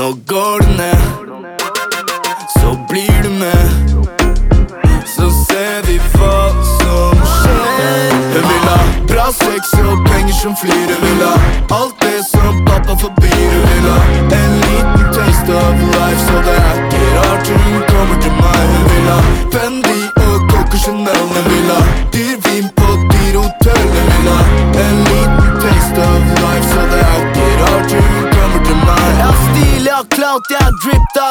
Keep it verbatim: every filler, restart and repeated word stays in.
nå går det ned, så blir du med, så ser vi hva som skjer. Jeg vil ha bra sex og penger som flyr. Jeg vil ha alt det som pappa forbyr. Jeg vil ha en liten taste of life, så det er ikke rart hun kommer til meg. Jeg vil ha Fendi og Coco Chanel. Jeg vil ha dyr vin på dyr hotell. Jeg vil ha en liten taste of life, så det er ikke rart hun kommer til meg. Jeg har stil, jeg har clout, jeg